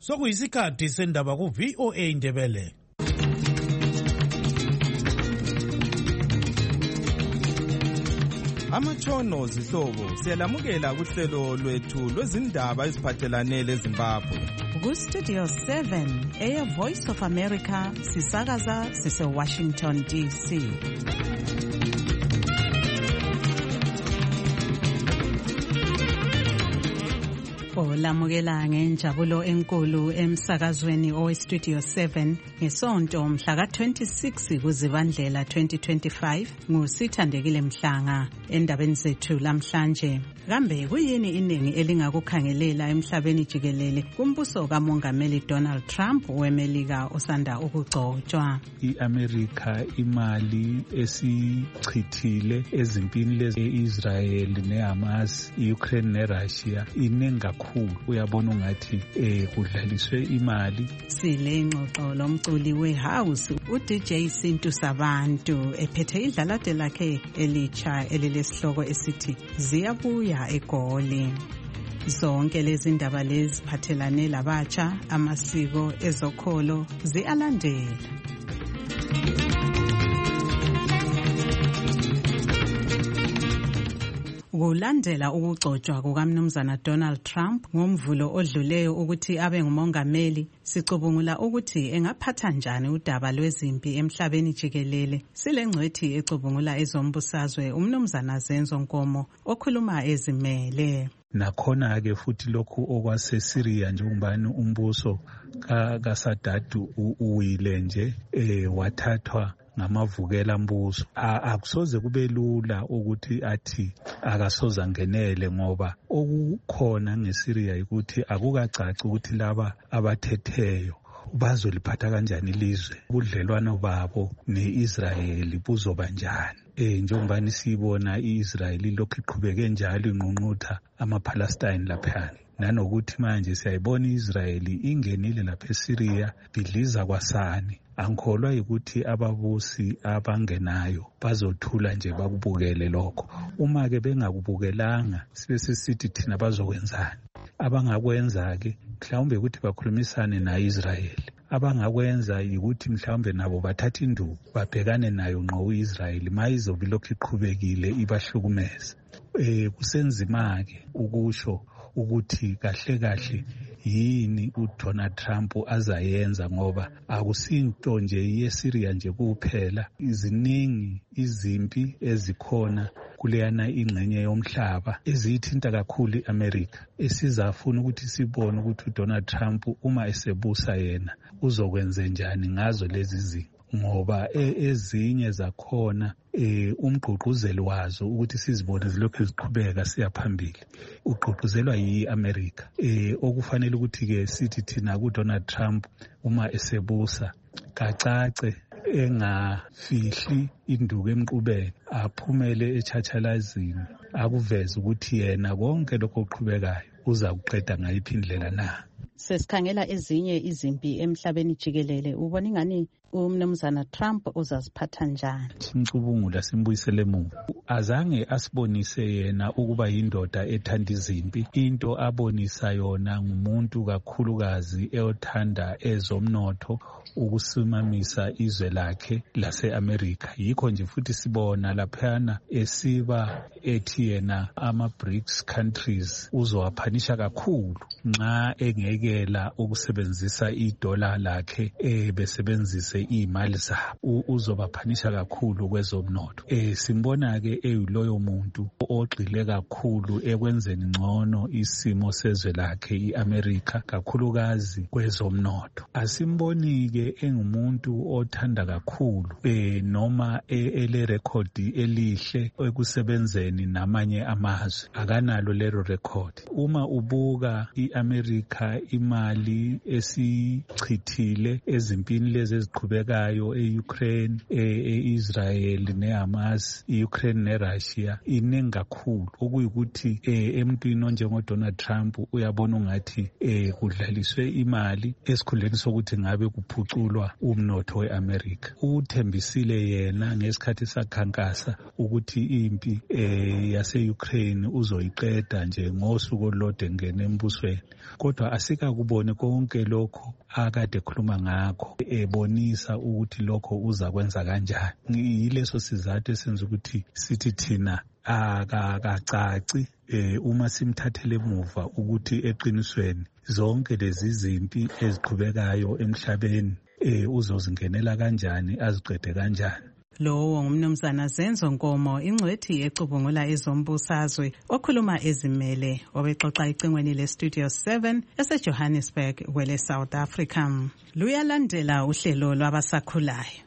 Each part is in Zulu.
Sokuyisikhathi sendaba ku VOA Indebele. Amatshono zihlobo siyalamukela kuhlelo lwethu lwezindaba eziphathelane leZimbabwe. Ku Studio 7 Air Voice of America sisakaza sise Washington DC. Olamukela ngenjabulo enkulu emsakazweni oweStudio 7 ngesonto mhla ka-26 kuZibandlela 2025 nguSithandekile Mhlanga. Endabeni zethu lamhlanje, kambe kuyini iningi elingakukhangelela emhlabeni jikelele kumbuso kaMongameli Donald Trump weMelika osanda ukugcotshwa? I-America imali esichithile ezimpini lezi e-Israel neHamas, i-Ukraine neRussia inenga uyabona ungathi kudlaliswe imali. Sile ngxoxo lomculi wehouse uDJ Sintu Sabantu ephethe idlalade lakhe elitsha elilesihloko esithi Ziyabuya eGoli. Zonke lezi ndaba lezi phathelane labatsha, amasiko, ezokholo ziyalandela. Kulandela ukugcotshwa kukaMnumzana Donald Trump ngomvulo odluleyo ukuthi abe ngumongameli, sicubungula ukuthi engaphatha njani udaba lwezimpi emhlabeni jikelele. Silengcwethi ecubungula ezombusazwe uMnumzana Zenzo Nkomo okhuluma ezimele. Nakhona ke futhi lokhu okwaseSyria njengobani umbuso kaSadat uwile nje wathathwa ngamavukela mbuso. Akusoze kube lula ukuthi athi akasoza ngenele, ngoba okukhona ngeSyria ukuthi akukacaci ukuthi laba abathetheyo bazoliphatha kanjani ilizwe, ubudlelwano babo neIsrael buzoba njani. Njengobani sibona iIsrael lokhu iqhubeke njalo inqunqutha amaPalestine lapha, nanokuthi manje siyayibona iIsrael ingenile lapha eSyria bidliza kwasani. Angikholwa ukuthi ababusi abangenayo bazothula nje bakubukele lokho. Uma ke bengakubukelanga sibe sisithi thina bazokwenzani. Abangakwenza ke mhlawumbe ukuthi bakhulumisane naIsrael. Abangakwenza ukuthi mhlawumbe nabo bathatha induku babhekane nayo ngqo uIsrael mayizobe lokhu iqhubekile ibahlukumeza. Kusenzima ke ukusho ukuthi kahle kahle yini uDonald Trump azayenza, ngoba akusinto nje yeSyria nje kuphela. Iziningi izimpi ezikhona kuleyana ingxenye yomhlaba ezithinta kakhulu iAmerica, esizafuna ukuthi sibone ukuthi uDonald Trump uma esebusa yena uzokwenza njani ngazo lezi zinto, ngoba ezinye zakhona umgqugquzeli wazo ukuthi sizibone zilokhu ziqhubeka siya phambili ugqugquzelwa yiAmerica. Okufanele ukuthi ke sithi thina kuDonald Trump uma esebusa kacace engafihli induku emqubeni, aphumele echatshalazini, akuveze ukuthi yena konke lokho okuqhubekayo uza kuqeda ngayiphi indlela na. Sesikhangela ezinye izimpi emhlabeni jikelele, ubona ingani uMnumzana Trump uzaziphatha njani? Simcubungula simbuyisele emuva. Azange asibonise yena ukuba yindoda ethanda izimpi. Into abonisa yona ngumuntu kakhulukazi eyothanda ezomnotho, ukusimamisa izwe lakhe lase-America. Yikho nje futhi sibona laphana esiba ethi yena ama-BRICS countries uzowaphanisha kakhulu nxa engekela ukusebenzisa idola lakhe besebenzise imali zabo. Uzobaphanisha kakhulu kwezomnotho. Simbona-ke eyiloyo muntu ogxile kakhulu ekwenzeni ngcono isimo sezwe lakhe iAmerica, kakhulukazi kwezomnotho. Asimboni-ke engumuntu othanda kakhulu noma elerekhodi elihle ekusebenzeni namanye amazwe. Akanalo lero record. Uma ubuka iAmerica imali esichithile ezimpini lezi eziqhubekayo e-Ukraine, e-Israel neHamas, i-Ukraine neRussia iningi kakhulu, okuyikuthi emntwini onjengoDonald Trump uyabona ungathi kudlaliswe imali esikhundleni sokuthi ngabe kuphuculwa umnotho weAmerica. Uthembisile yena ngesikhathi sakhankasa ukuthi impi yase-Ukraine uzoyiqeda nje ngosuku olulodwa engene embusweni. Kodwa sikakubone konke lokho akade khuluma ngakho, ebonisa ukuthi lokho uza kwenza kanjani. Yileso sizathu esenza ukuthi sithi thina akacaci uma simthathele emuva ukuthi eqinisweni zonke lezi zimpi eziqhubekayo emhlabeni uzozingenela kanjani, aziqede kanjani. Lowo ngumnumzana Zenzo Nkomo, ingcwethi ecubungula ezombusazwe, okhuluma ezimele, obexoxa icingweni le-Studio 7 ese-Johannesburg kwele South Africa. Luyalandela uhlelo lwabasakhulayo.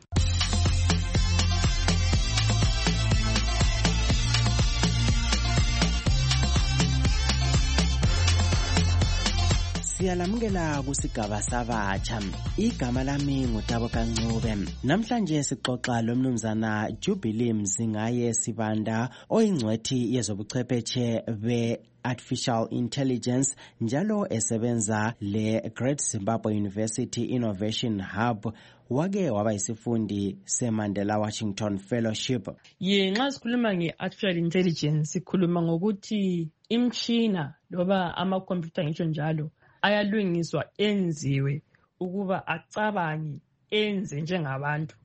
Siyalamukela kusigaba sabatsha. Igama lami nguTabo Kancube. Namhlanje sixoxa lomnumzana Jubilee Mzingaye Sibanda, oyingcwethi yezobuchwepheshe be-Artificial Intelligence, njalo esebenza le-Great Zimbabwe University Innovation Hub. Wake waba isifundi se-Mandela Washington Fellowship. Nxa sikhuluma nge-Artificial Intelligence, sikhuluma ngokuthi imtshina loba amakhompyutha ngitsho njalo ayalungiswa enziwe ukuba acabange enze njengabantu.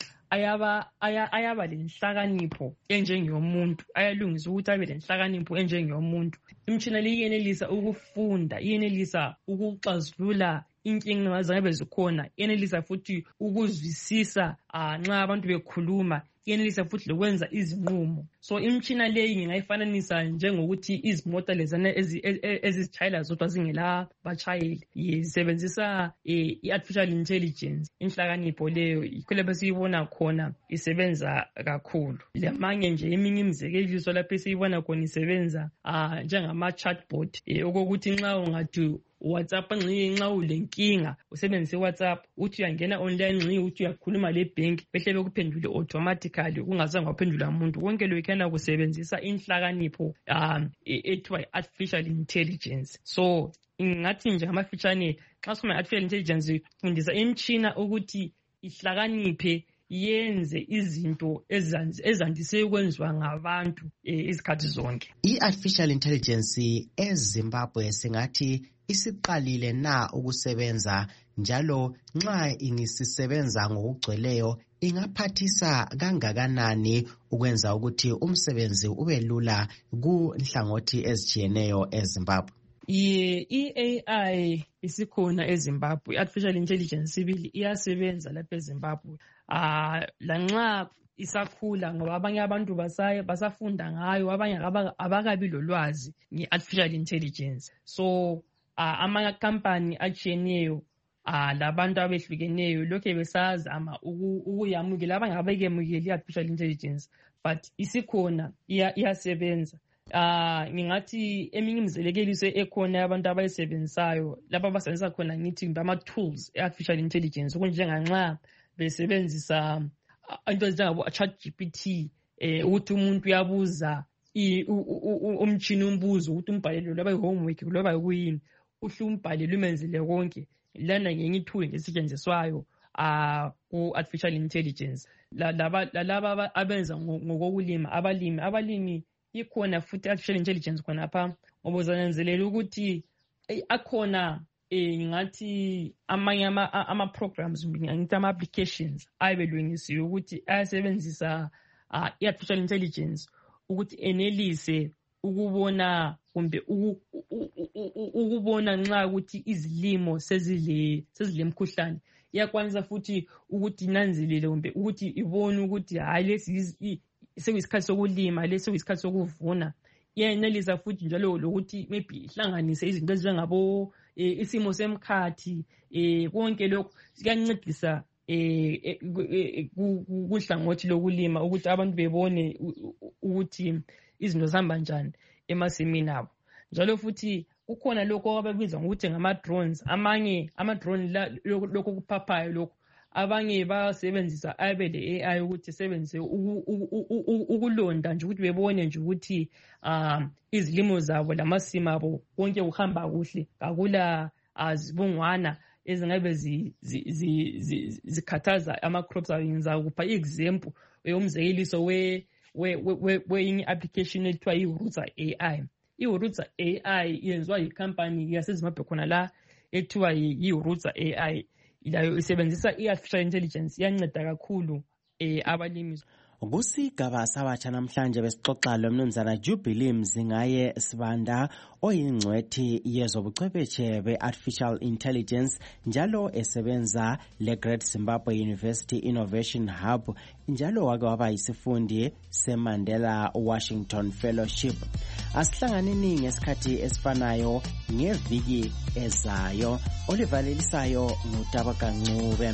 Ayaba lenhlakanipho enjengomuntu, ayalungiswa ukuthi abe lenhlakanipho enjengomuntu. Imtshina le iyenelisa ukufunda, iyenelisa ukuxazulula inkinga zangabe zikhona, iyenelisa futhi ukuzwisisa nxa abantu bekhuluma, iyenelisa futhi lokwenza izinqumo. So imtshina leyi ngingayifananisa njengokuthi izimota lezana ezizitshayela zodwa zingela batshayeli. Isebenzisa i-artificial intelligence, inhlakanipho leyo yikho lapho siyibona khona isebenza kakhulu. Lamanye nje eminye imizekeliso lapho siyibona khona isebenza njengama chatbot, okokuthi nxa ungathi WhatsApp nxa ulenkinga usebenzise WhatsApp, uthi uyangena online uthi uyakhuluma le-bank behle bekuphendule automatically kungazange waphendula umuntu. Konke lokhu yana kusebenzisa inhlakanipho ethiwa artificial intelligence. So ngathi nje ngamafitshane nxa sikhuluma artificial intelligence ifundisa imtshina ukuthi ihlakaniphe yenze izinto ezandise ukwenziwa ngabantu izikhathi zonke. I-artificial intelligence eZimbabwe singathi isiqalile na ukusebenza, njalo nxa ingisisebenza ngokugcweleyo ingaphathisa kangakanani ukwenza ukuthi umsebenzi ube lula kunhlangothi ezitshiyeneyo eZimbabwe? I-AI isikhona eZimbabwe, i-artificial intelligence sibili iyasebenza lapha eZimbabwe. Lanxa isakhula ngoba abanye abantu basafunda ngayo, abanye abakabi lolwazi nge-artificial intelligence. So ama-company atshiyeneyo labantu abehlukeneyo lokhe besazama ukuyamukela, abanye abekemukela i-artificial intelligence, but isikhona iyasebenza. Ngingathi eminye imizekeliso ekhona abantu abayisebenzisayo lapho abasebenzisa khona ngithi ama-tools e-artificial intelligence, okunjenganxa besebenzisa into ezinjengabo ChatGPT, ukuthi umuntu uyabuza umtshini umbuzo ukuthi umbhalele loba i-homework loba kuyini, uhle umbhalele umenzele konke. Lana ngenye ithuli ngesetshenziswayo ku-artificial intelligence. Laba abenza ngokokulima, abalimi ikhona futhi artificial intelligence khonapha, ngoba uzananzelela ukuthi akhona ngathi amanye ama-programs, ngithi ama-applications ayebelungisiwe ukuthi ayasebenzisa i-artificial intelligence ukuthi enelise ukubona ukubona nxa ukuthi izilimo sezilemkhuhlane. Iyakwanisa futhi ukuthi inanzelele ukuthi ibone ukuthi hayi lesi sekuyisikhathi sokulima, lesi sekuyisikhathi sokuvuna. Iyenelisa futhi njalo lokuthi maybe ihlanganise izinto ezinjengabo isimo semkhathi, konke lokho siyancedisa kuhlangothi lokulima ukuthi abantu bebone ukuthi izinto zihamba njani emasimini abo. Njalo futhi kukhona lokho ababiza ngokuthi ngama-drones. Amanye ama-drone lokho kuphaphayo lokho, abanye bayasebenzisa abe le-AI ukuthi sebenzise ukulonda nje ukuthi bebone nje ukuthi izilimo zabo lamasimo abo konke kuhamba kuhle, akula zibungwana ezingabe zikhathaza ama-crops abo. Ngizakupha i-example umzekeliso we application ethiwa i-Roots AI. I-Roots AI yenziwa yi-company yaseZimbabwe khona la ethiwa yi-Roots AI layo isebenzisa i-artificial intelligence iyanceda kakhulu abalimi. Kusigaba sabatsha namhlanje besixoxa lomnumzana Jubilee Mzingaye Sibanda oyingcwethi yezobuchwepheshe be-artificial intelligence njalo esebenza le-Great Zimbabwe University Innovation Hub njalo wake waba yisifundi se-Mandela Washington Fellowship. Asihlanganeni ngesikhathi esifanayo ngeviki ezayo. Olivalelisayo nguTabaka Ncube.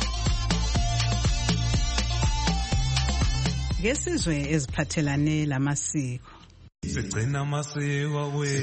Ngesizwe eziphathelane lamasiko. Sigcina amasiko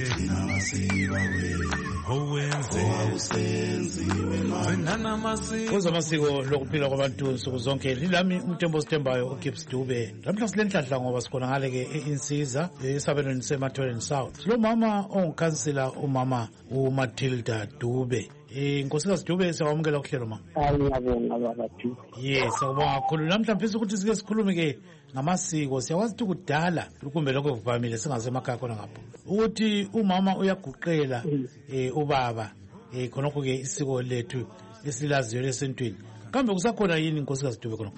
Kuzamasiko lokuphila kwabantu nsuku zonke lilami umthembo sithembayo uGibbs Dube. Lamhla silenhlanhla ngoba sikhona ngale ke insizwa esabelweni seMathweni South. Lo mama ongikhansila umama uMatilda Dube. Nkosikazi Dube siyawamukela ukuhlelo ma. Ngiyabonga baba Dube. Yes, sawubonga kakhulu. Namhla mfisa ukuthi sike sikhulume ke ngamasiko. Siyakwazi ukuthi kudala kumbe lokho kuvamile singasemakhaya khona ngapho. Ukuthi umama uyaguqela ubaba khonokho ke isiko lethu esilaziyo lesentwini. Kambe kusakhona yini Nkosikazi Dube khonokho?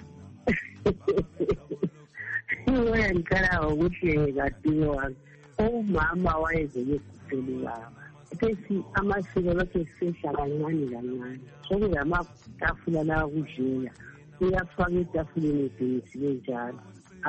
Ngiyakhala ukuthi kaDube wami umama wayezeke kuphela ubaba. Phethi amasiko lokho sesha kancane kancane. Sokuzamatafula la kudlela. Uyafaka etafuleni ebhekisile njalo.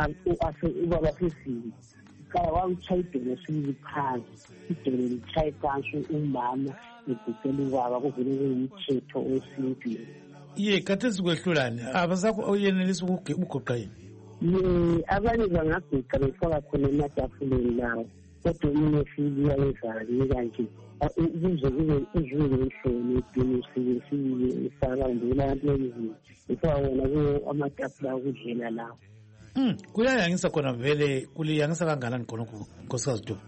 Ubaba phezulu. Kaya wamchayidela sibili phansi. Idele lichaye phansi umama eguqela ubaba kuvele kuyimthetho wesintwini. Khathesi kwehlulane. Abasakho oyenelisa ukuguqa yini? Abanye bangaguqa befaka khona ematafuleni lawo. Kodwa mina siya ezali kanje. Ukuze kube uzwile ihlelo edinisiwe siye ifaka ndela lezi ifaka wona ku amatafula okudlela lawo. Kuyayangisa khona vele kuliyangisa kangakanani khonokho Nkosikazi Dube?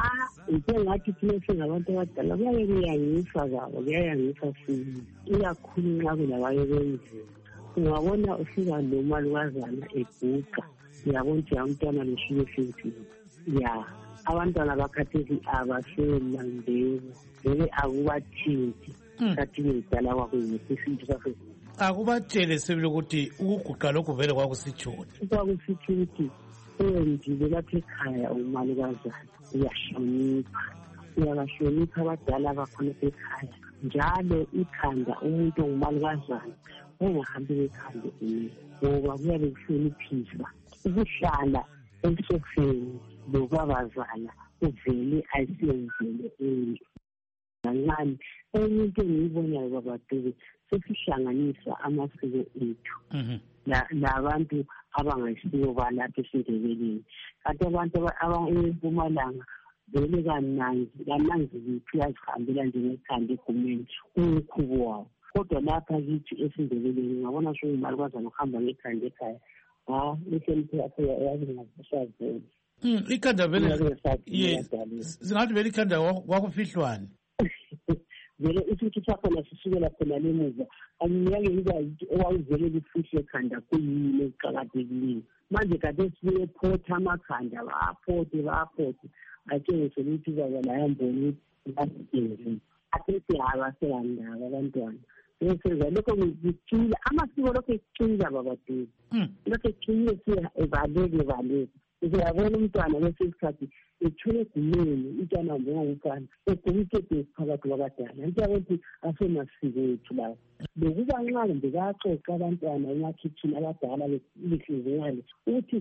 Ngathi thina singabantu abadala kuyayangisa zabo kuyayangisa siye ikakhulu nxa kulabaye benzima. Ungabona ufika lomalukazana eguqa uyabona ukuthi umntwana leshilo efinthini abantwana bakhathesi abaselandeko vele akubathinti kathi ngidala kwakuyiphi isinto sakhe. Akubatshele sebile ukuthi ukuguqa lokhu vele kwakusitshoni. Kwakusithi ukuthi endile lapha ekhaya umalukazana uyahlonipha uyabahlonipha abadala bakhona ekhaya njalo ikhanda umuntu ongumalukazana engahambi ekhanda ngoba kuyabe kuhloniphisa ukuhlala esofeni lokubazana uvele ayisiyenzele kancane. Enye into engiyibonayo baba Dube sesihlanganisa amasiko ethu labantu abangayisiyo balapha esindebeleni. Kanti abantu abempumalanga vele kananzi bethu yazihambela njengekhanda egumeni umkhubo wawo. Kodwa lapha kithi esindebeleni ngabona soyimalukazana ukuhamba ngekhanda ekhaya. Ihlonipho yakho yazingasazeli. Ikhanda vele singathi vele ikhanda kwakufihlwane. Vele isithi sakhona sisukela khona lemuva angiyake ngikwazi owawuvele lifihle ekhanda kuyini ekuqakathekileyo. Manje kade siye photha amakhanda baphothe atshengise ukuthi baba layambona ukuthi athethi abaseyandaba abantwana. Bese lokho ngicila amasiko lokho ecila baba Dube. Lokho ecile siya evaleke. Uyabona umntwana bese isikhathi ethule egumeni umntwana njengomfana egumikede phakathi kwabadala. Ngiyakuthi asemasiko ethu lawo. Lokuba nxa bekaxoxa abantwana emakhitshini abadala behliziyale ukuthi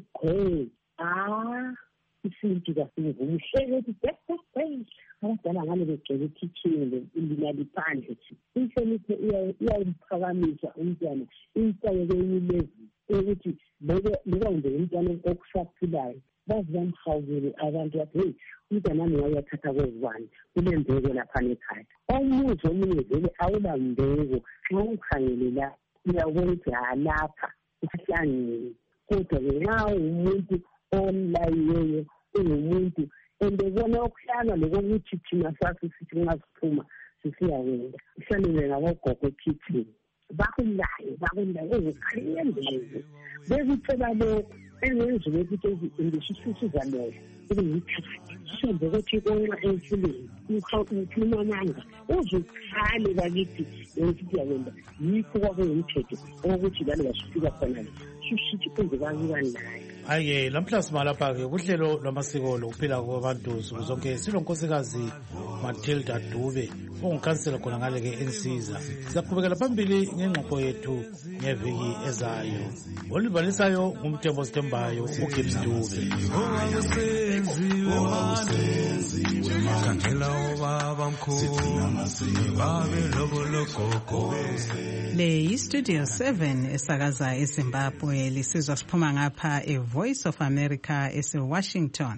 isintu kasingumuhle ukuthi abadala ngale begcwele ekhitshini ilinali phandle. Inhlonipho iyayiphakamisa umntwana insayeke yilezi ukuthi loba nje umntwana okusaphilayo bazi bamhawukele abantu bathi umntwana nami wayathatha kwezibani kulembeko lapha ekhaya. Omunye vele awulambeko xa ukhangele la uyabona ukuthi lapha uhlangene. Kodwa nxa umuntu olayiweyo ungumuntu endebona okuhlanga lokuthi thina sasithi ngasiphuma sisiyawenda ihlalele ngabogogo ekhithini bakulaye ezikhanyembezi bezicela lokho engenziwe ukuthi indishisiza lokho ukuyithakathi sisembe ukuthi konxa emfuleni ukhuluma amanga uzukhale bakithi yonke yakwenza yikho kwakungumthetho ukuthi lalo basifika khona susithi konke kanjani naye. Hayi lamhla simalapha-ke kuhlelo lwamasiko lokuphila kwabantu nsuku zonke silonkosikazi Matilda Dube ongukhansela khona ngale-ke ensiza. Sizaqhubekela phambili ngengxoxo yethu ngeviki ezayo. Olibhalisayo ngumthembo sithembayo uGibbs Dube. Le yi-Studio 7 esakaza eZimbabwe lisizwa siphuma ngapha Voice of America ese-Washington.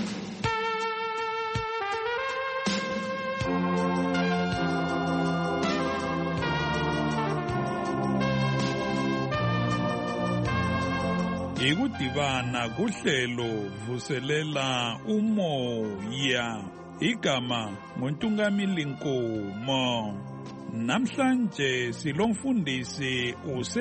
Ikudibana kuhlelo vuselela umoya. Igama ngoNtungamili Nkomo. Namhlanje silomfundisi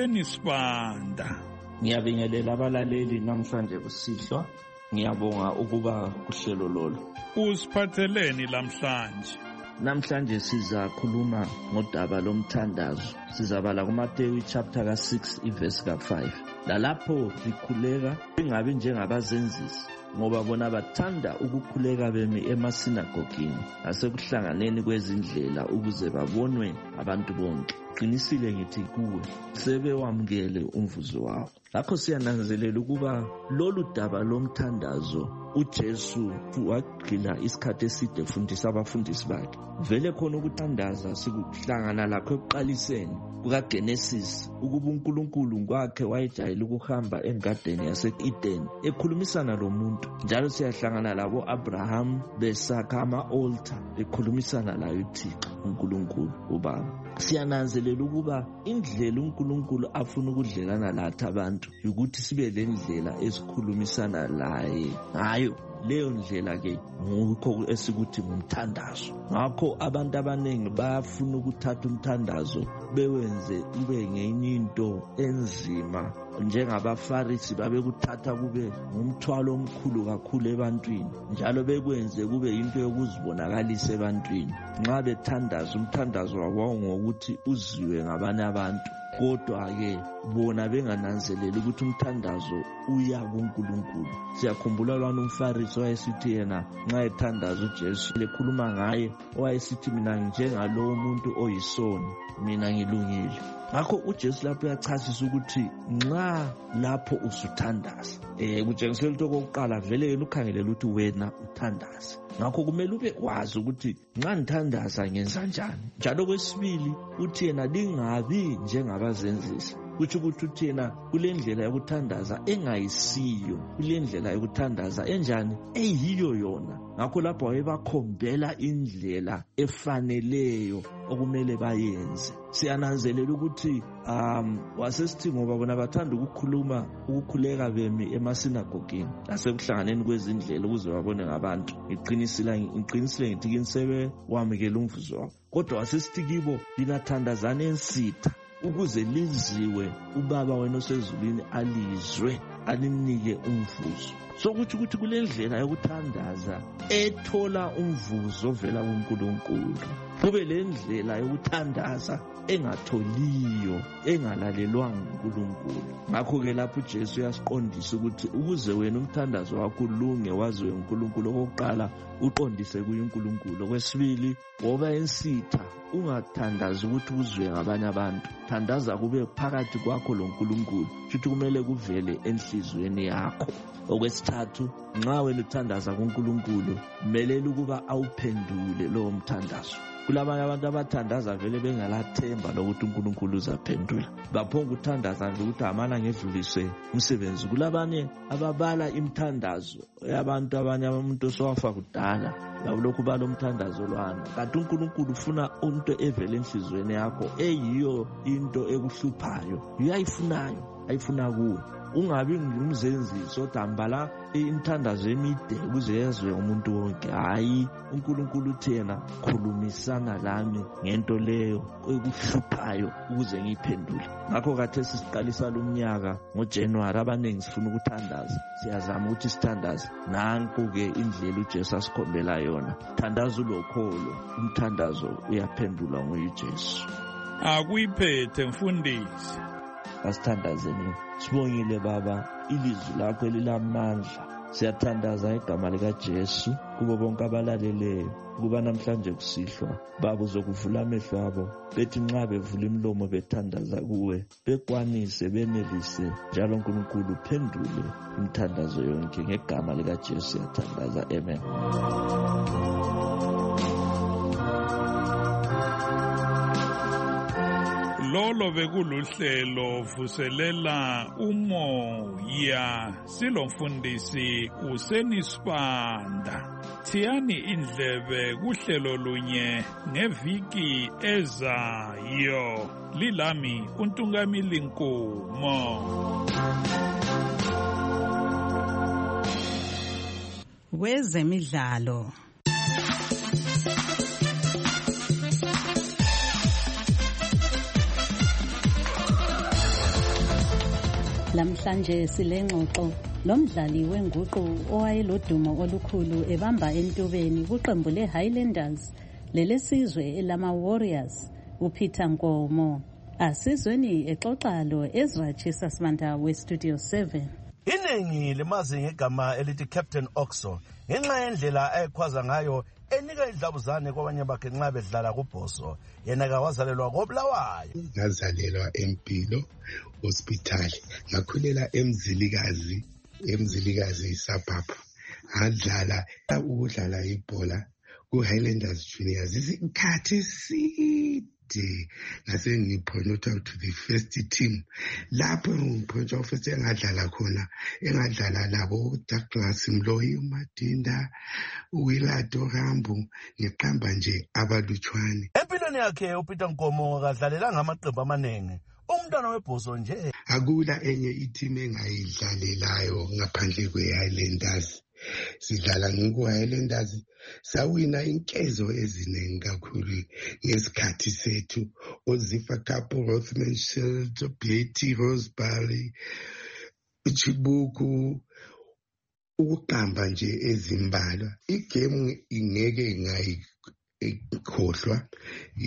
uSenisibanda. Ngiyabingelela abalaleli namhlanje kusihlwa. Ngiyabonga ukuba kuhlelo lolo. Usiphatheleni lamhlanje? Namhlanje sizakhuluma ngodaba lomthandazo. Sizabala kuMateyu chapter ka6 verse ka5. Lalapho sikhuleka ingabe njengabazenzisi ngoba bona bathanda ukukhuleka bemi emasinagogini asekuhlanganeni kwezindlela ukuze babonwe abantu bonke. Qinisile ngithi kuwe sebewamukele umvuzo wawo. Lakho siyananzelela ukuba lolu daba lomthandazo uJesu wagcina isikhathi eside efundisa abafundisi bakhe. Vele khona ukuthandaza sikuhlangana lakho ekuqaliseni kukaGenesis ukuba uNkulunkulu kwakhe wayejayele ukuhamba engadini yase-Eden ekhulumisana lomuntu. Njalo siyahlangana labo Abraham besakha ama-altar ekhulumisana layo uThixo uNkulunkulu ubaba. Siyananzelela ukuba indlela uNkulunkulu afuna ukudlelana lathi abantu ukuthi sibe le ndlela esikhulumisana laye ngayo. Leyo ndlela ke ngukho esikuthi ngumthandazo. Ngakho abantu abaningi bayafuna ukuthatha umthandazo bewenze ube ngenye into enzima. NjengabaFarisi babekuthatha kube ngumthwalo omkhulu kakhulu ebantwini, njalo bekwenze kube into yokuzibonakalisa ebantwini. Nxa bethandaza umthandazo wabo ngokuthi uziwe ngabanye abantu, kodwa-ke bona bengananzeleli ukuthi umthandazo uya kuNkulunkulu. Siyakhumbula lwana umFarisi wayesithi yena nxa ethandaza uJesu lekhuluma ngaye wayesithi mina njengalowo muntu oyisoni, mina ngilungile. Ngakho uJesu lapho uyachasisa ukuthi nxa lapho usuthandaza kutshengisela ukuthi okokuqala vele yena ukhangelela ukuthi wena uthandaza. Ngakho kumele ube wazi ukuthi nxa ngithandaza ngenza njani. Njalo kwesibili uthi yena lingabi njengabazenzisi. Kutsho ukuthi uthi yena kule ndlela yokuthandaza engayisiyo, kule ndlela yokuthandaza enjani eyiyo yona. Ngakho lapho wayebakhombela indlela efaneleyo okumele bayenze. Siyananzelela ukuthi wasesithi ngoba bona bathanda ukukhuleka bemi emasinagogini asekuhlanganeni kwezindlela ukuze babone ngabantu. Ngiqinisile ngithi kini sebe wamukela umvuzo wabo. Kodwa wasesithi kibo linathandazana ensitha ukuze liziwe ubaba wena osezulwini alizwe alinike umvuzo. Sokuthi ukuthi kule ndlela yokuthandaza ethola umvuzo ovela kuNkulunkulu, kube le ndlela yokuthandaza engatholiyo, engalalelwanga uNkulunkulu. Ngakho-ke lapho uJesu uyasiqondisa ukuthi ukuze wena umthandazo wakho ulunge waziwe uNkulunkulu, okokuqala uqondise kuye uNkulunkulu. Okwesibili, ngoba ensitha ungathandazi ukuthi uzwe ngabanye abantu, thandaza kube phakathi kwakho loNkulunkulu, futhi kumele kuvele enhlizweni yakho. Okwesithathu, nxa wena uthandaza kuNkulunkulu kumele ukuba awuphendule lowo mthandazo. Kulabanye abantu abathandaza vele bengalathemba lokuthi uNkulunkulu uzaphendula, baphonga ukuthandaza nje ukuthi amana ngedlulise umsebenzi. Kulabanye ababala imithandazo yabantu abanye umuntu osowafa kudala lokhu balo umthandazo lwana, kanti uNkulunkulu ufuna into evele enhlizweni yakho eyiyo into ekuhluphayo uyayifunayo. ayifuna kuwe. Ungabi ngumzenzisi odambala imithandazo emide ukuze yezwe umuntu wonke. Hayi, uNkulunkulu uthena khulumisana lami ngento leyo ekuhluphayo ukuze ngiyiphendule. Ngakho khathesi siqalisa lo mnyaka ngoJanuary, abaningi sifuna ukuthandaza. Siyazama ukuthi sithandaze. Nanku-ke indlela uJesu asikhombela yona. Thandaza ulokholo, umthandazo uyaphendulwa nguJesu. Akuyiphethe mfundisi. Asithandazeni. Sibongile Baba ilizwi lakho elilamandla. Siyathandaza igama likaJesu kubo bonke abalaleleyo kuba namhlanje kusihlwa. Baba uzokuvula amehlo abo bethi nxa bevula imilomo bethandaza kuwe, bekwanise benelise njalo uNkulunkulu uphendule imithandazo yonke ngegama likaJesu siyathandaza. Amen. Lolo bekuluhlelo vuselela umoya. Silomfundisi uSenisibanda. Thiyani indlebe kuhlelo lunye ngeviki ezayo. Lilami uNtungamili Nkomo. Kwezemidlalo. Lamhlanje silengxoxo lomdlali wenguqu owayelodumo olukhulu ebamba entubeni kuqembu leHighlanders lelesizwe elama Warriors uPeter Nkomo. Asizweni exoxa lo Ezra Chesasmanda weStudio 7. Iningi limazi ngegama elithi Captain Oxo ngenxa yendlela ayekhwaza ngayo enika idlabuzane kwabanye bakhe nxa bedlala kuBhoso. Yena kawazalelwa koBulawayo. Ngazalelwa eMpilo Hospital. Ngakhulela eMzilikazi suburb. Ngadlala ukudlala ibhola ku-Highlanders Juniors. Isikhathi eside ngase ngipromoted to the first team. Lapho ngipromoted first engadlala khona, engadlala labo Douglas Mloyi, Madinda, Willard Rambo, ngiqamba nje abalutshwane. Empilweni yakhe uPeter Nkomo akadlalelanga amaqembu amaningi. Umntwana weBhoso nje. Akula enye iteam engayidlalelayo ngaphandle kwe-Highlanders. Sidlala ngeHighlanders sawina inkezo eziningi kakhulu ngesikhathi sethu. Ozifa Cup, Rothman Shield, BT Roseberry, Chibuku, ukuqamba nje ezimbalwa. Igame ingeke ngayikhohlwa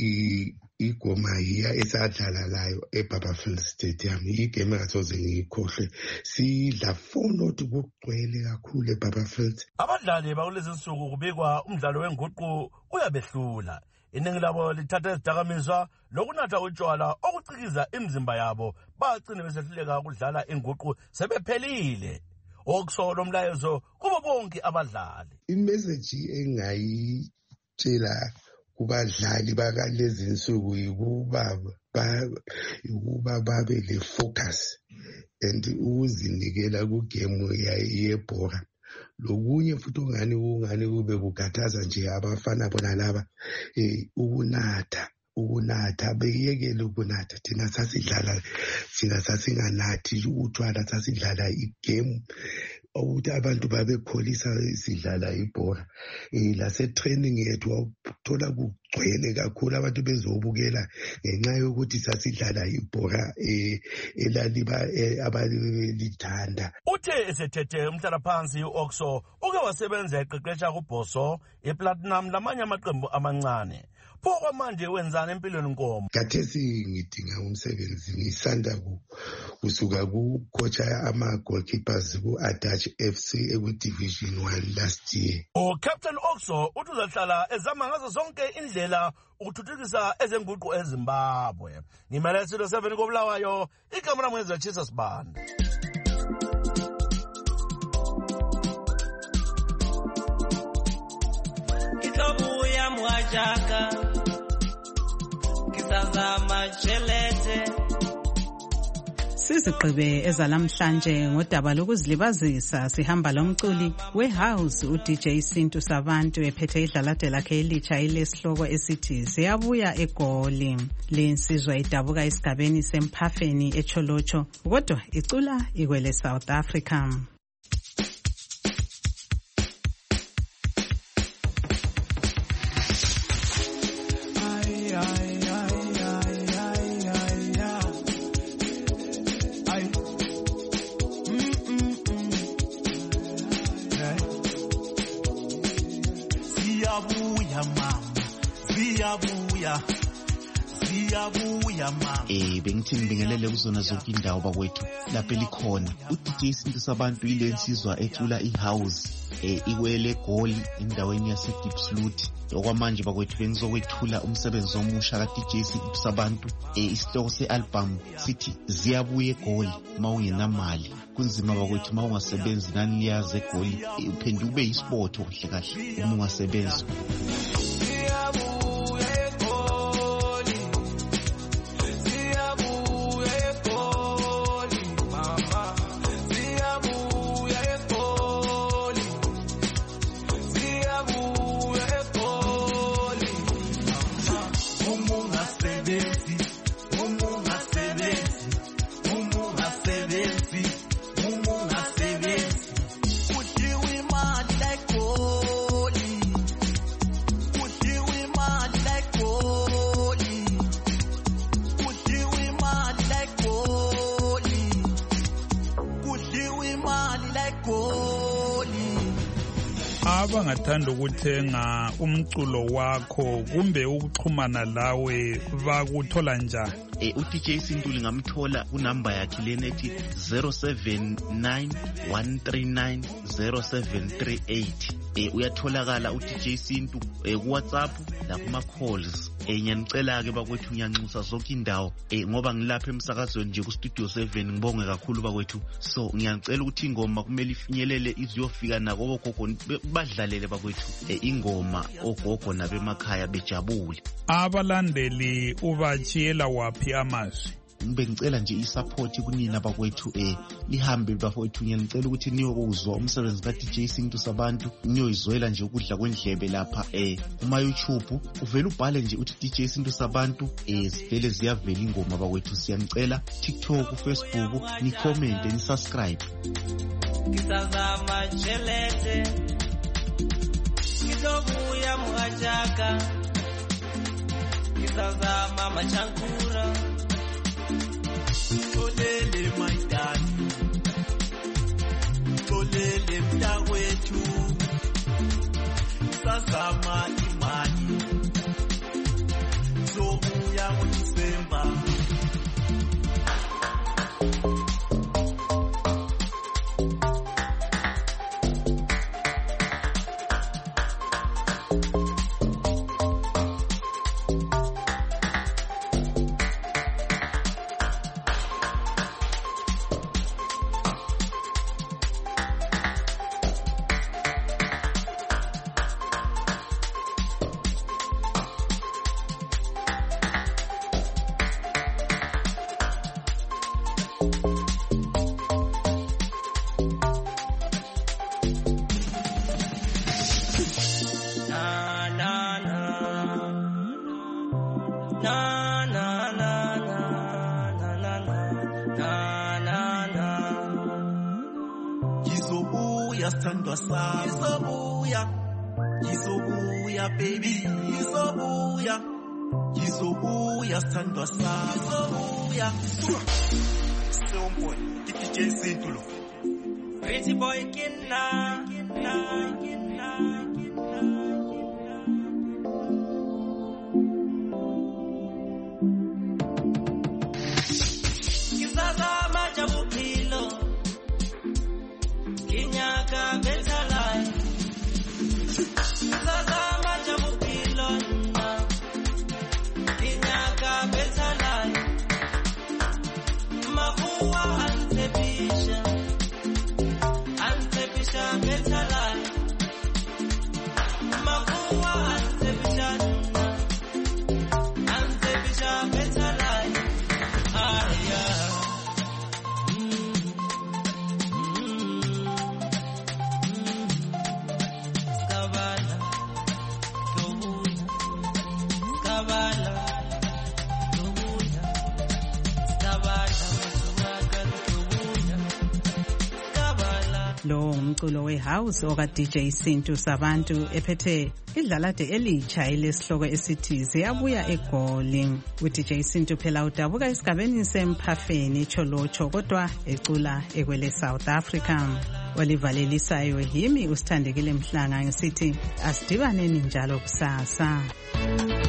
igoma hiya esadlala layo eBarberfield Stadium. Igame engasoze ngiyikhohlwe. Sidla 4-0 kugcwele kakhulu eBarberfield. Abadlali bakulezi nsuku kubikwa umdlalo wenguqu uyabehlula. Iningi labo lithatha izidakamizwa lokunatha utshwala okucikiza imizimba yabo. Bagcine besehluleka ukudlala inguqu sebephelile. Okusolo umlayezo kubo bonke abadlali. Imessage engayitshela kubadlali bakalezi insuku ukuba babe le focus and ukuzinikela kugame yebhola. Lokunye futhi ungani kube kukhathaza nje abafana bona laba ukunatha beyekele ukunatha. Thina sasinganathi utshwala, sasidlala igame ukuthi abantu babekholisa sidlala ibhola. Lase-training yethu wawuthola kugcwele kakhulu abantu bezobukela ngenxa yokuthi sasidlala ibhola abalithanda. Uthe esethethe umhlalaphansi u-Oxo uke wasebenza eqeqesha kuBhoso, iPlatinum lamanye amaqembu amancane. Pho kwamanje wenzani empilweni Nkomo? Khathesi ngidinga umsebenzi, ngisanda kusuka kucoacha ama-goalkeepers ku-Adachi FC eku-Division 1 last year. Captain Oxo uthi uzahlala ezama ngazo zonke indlela ukuthuthukisa ezenguqu eZimbabwe. Ngimele Studio 7 koBulawayo, igama lami Ezra Chesasmanda. Itobuya mwajaka kisazama chelete Sizigqibe ezalamhlanje ngodaba lokuzilibazisa. Sihamba lomculi wehouse uDJ Sintu Sabantu ephethe idlalade lakhe elitsha ilesihloko esithi siyabuya eGoli. Le nsizwa idabuka esigabeni seMphafeni eCholocho kodwa icula ikwele South Africa. Bengithi ngibingelele kuzona zonke indawo bakwethu lapha elikhona. uDJ Sintu Sabantu ile nsizwa ecula ihouse iwele eGoli endaweni yase Diepsloot. Okwamanje bakwethu bengizokwethula umsebenzi omusha kaDJ Sintu Sabantu. Isihloko sealbum sithi ziyabuya eGoli mawungenamali. Kunzima bakwethu mawungasebenzi nani liyaze eGoli uphinde ube isibotho kahle kahle uma ungasebenzi. Abangathanda ukuthenga umculo wakho kumbe ukuxhumana lawe bakuthola njani? uDJ Sintu lingamthola kunamba yakhe lenethi 0791390738. Uyatholakala uDJ Sintu ku WhatsApp la kuma calls. Ngiyanicela ke bakwethu ngiyanxusa zonke indawo ngoba ngilapha emsakazweni nje ku Studio 7 ngibonge kakhulu bakwethu. So ngiyanicela ukuthi ingoma kumele ifinyelele iziyofika nako ogogo badlalele bakwethu ingoma ogogo nabemakhaya bejabule. Abalandeli ubachiyela wapi amazwi? Bengicela nje isupport kunina bakwethu lihambe bafowethu. Ngiyanicela ukuthi niyokuzwa umsebenzi kaDJ Sintu Sabantu, niyoyizwela nje ukudla kwendlebe lapha kuma YouTube. Uvela ubhale nje uthi DJ Sintu Sabantu zivele ziyavela ingoma bakwethu. Siyanicela TikTok, Facebook, ni comment ni subscribe. Kisazama chelete kizobuya muhajaka kisazama machankura tolele maidani tolele mdawethu kisazama imani zobuya muDisemba. Yizobuya baby, Yizobuya standwa sa Yizobuya Someboy, DJ Sintu lo Pretty boy kinna Kizaza majabukilo Kinyaka betalai lo ngumculo we-house oka DJ Sintu Sabantu ephethe idlalade elitsha elesihloko esithi ziyabuya egoli. U-DJ Sintu phela udabuka esigabeni semphafeni Cholocho kodwa ecula ekwele South Africa. Olivalelisayo yimi uSithandekile Mhlanga ngisithi asidibaneni njalo kusasa.